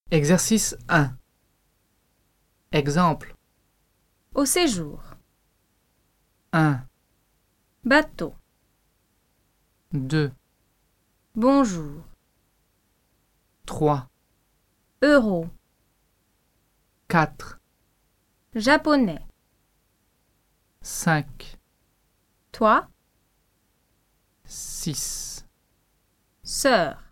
Exercice 1. Exemple. Au séjour. 1, Bateau. 2, Bonjour. 3, Euro. 4, Japonais. 5, Toi. 6. Sœur.